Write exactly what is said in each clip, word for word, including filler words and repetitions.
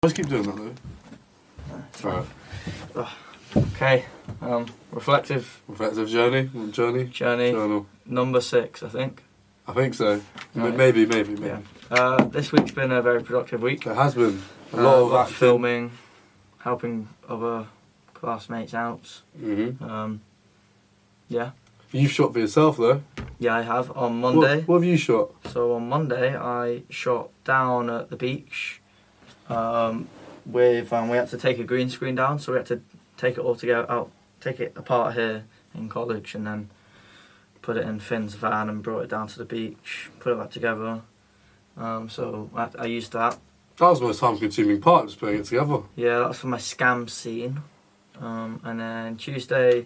Let's keep doing that though. Alright. Oh, okay. Um, reflective. Reflective journey. Journey. Journey. Journal. Number six, I think. I think so. Right. Maybe, maybe, maybe. Yeah. Uh, this week's been a very productive week. It has been a Uh, lot of lot acting. filming, helping other classmates out. Mm-hmm. Um, yeah. You've shot for yourself though. Yeah, I have on Monday. What, what have you shot? So on Monday, I shot down at the beach. Um, with um, we had to take a green screen down, so we had to take it all together out, take it apart here in college, and then put it in Finn's van and brought it down to the beach. Put it back together. Um, so I, I used that. That was the most time-consuming part, just putting it together. Yeah, that was for my scam scene. Um, and then Tuesday,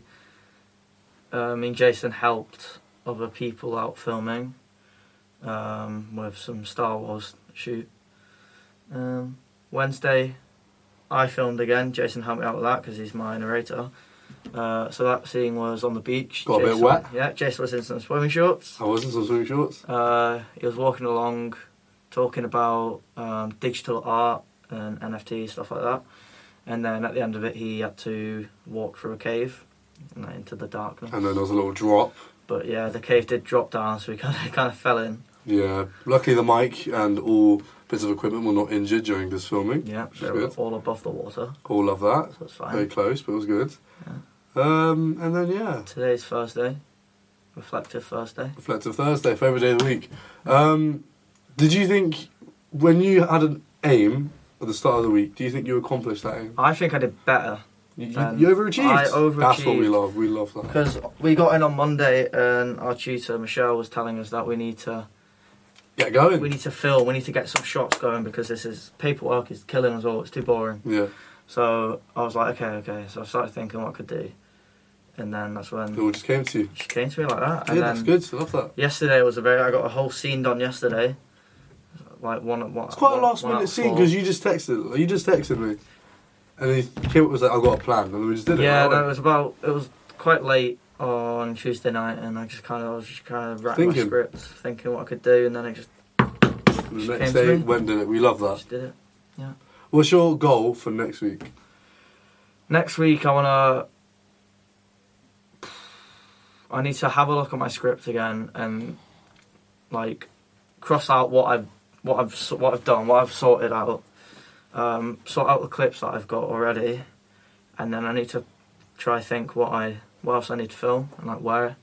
uh, me and Jason helped other people out filming um, with some Star Wars shoot. Um, Wednesday, I filmed again. Jason helped me out with that because he's my narrator. Uh, so that scene was on the beach. Got a bit Jason, wet. Yeah, Jason was in some swimming shorts. I was in some swimming shorts. Uh, he was walking along, talking about um, digital art and N F T stuff like that. And then at the end of it, he had to walk through a cave and then into the darkness. And then there was a little drop. But yeah, the cave did drop down, so he kind of kind of fell in. Yeah. Luckily, the mic and all bits of equipment were not injured during this filming. Yeah, which they is were good. all above the water, All love that. so it's fine. Very close, but it was good. Yeah. Um, and then yeah, Today's Thursday, reflective Thursday. Reflective Thursday, favourite day of the week. Um, did you think when you had an aim at the start of the week, do you think you accomplished that aim? I think I did better You, you, Um, you overachieved. I overachieved. That's what we love. We love that. because we got in on Monday, and our tutor Michelle was telling us that we need to Get going. we need to film, we need to get some shots going because this is paperwork is killing us all. It's too boring. Yeah. So I was like, okay, okay. So I started thinking what I could do, and then that's It when all just came to you. she came to me like that. And Yeah, then that's good. I love that. yesterday was a very. I got a whole scene done yesterday. Like one. one It's quite one, a last one out minute of scene four. because you just texted. You just texted me, and he came up was like, "I've got a plan," and we just did it. Yeah, right no, it away. was about. It was quite late on Tuesday night, and I just kind of I was just kind of writing my Thinking. script, thinking what I could do, and then I just And the She next came to day, me. when did it? We love that. just did it. What's your goal for next week? Next week, I wanna. I need to have a look at my script again and like cross out what I've what I've s- what I've done, what I've sorted out, um, sort out the clips that I've got already, and then I need to try think what I what else I need to film and like where,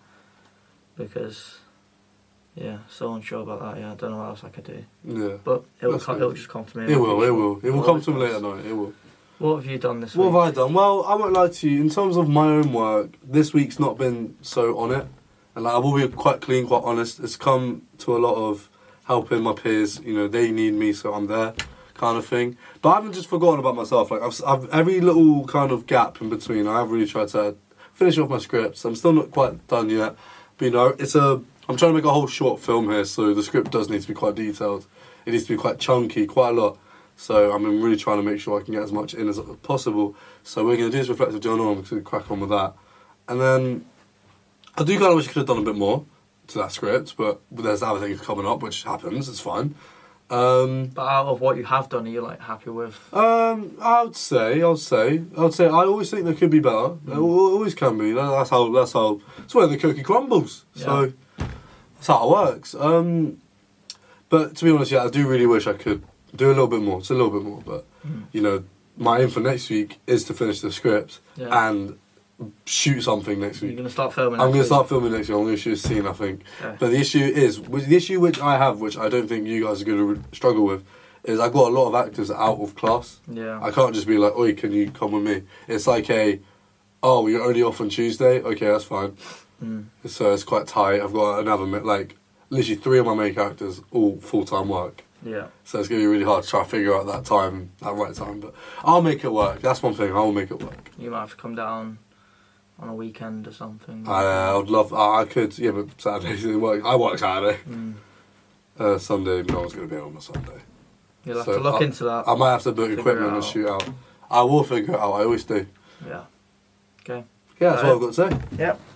because yeah, still unsure about that. Yeah, I don't know what else I could do, Yeah. but it will That's come, good. it will just come to me. It will, it will. It will come always to him does. later night. It will. What have you done this What week? have I done? Well, I won't lie to you. In terms of my own work, this week's not been so on it. And like, I will be quite clean, quite honest. It's come to a lot of helping my peers. You know, they need me, so I'm there, kind of thing. But I haven't just forgotten about myself. Like I've, I've every little kind of gap in between, I have really tried to finish off my scripts. I'm still not quite done yet. But you know, it's a. I'm trying to make a whole short film here, so the script does need to be quite detailed. It needs to be quite chunky, quite a lot. So I'm really trying to make sure I can get as much in as possible. So we're going to do this reflective journal. I'm going to crack on with that, and then I do kind of wish I could have done a bit more to that script, but there's other things coming up, which happens. It's fine. Um, But out of what you have done, are you like happy with? um, I would say, I would say, I would say, I always think there could be better. There al- always can be. That's how. That's how. That's where the cookie crumbles. So that's how it works. Um, but to be honest, yeah, I do really wish I could do a little bit more. It's a little bit more, but Mm. you know, my aim for next week is to finish the script Yeah. and shoot something next You're week. gonna start filming. I'm next going to week? start filming next week. I'm going to shoot a scene, I think. Okay. But the issue is, with the issue which I have, which I don't think you guys are going to re- struggle with, is I've got a lot of actors out of class. Yeah. I can't just be like, oi, can you come with me? It's like a, oh, you're only off on Tuesday? Okay, that's fine. Mm. So it's quite tight. I've got another, mi- like, literally three of my main characters, all full-time work. Yeah. So it's going to be really hard to try to figure out that time, that right time. But I'll make it work. That's one thing. I'll make it work. You might have to come down on a weekend or something. I, uh, I would love, I I could, yeah, but Saturdays it work. I work Saturday. Mm. Uh, Sunday, no one's going to be on a Sunday. You'll have So to look I- into that. I might have to book Figure equipment it and out. shoot out. I will figure it out. I always do. Yeah. Okay. Yeah, that's Right. what I've got to say. Yep.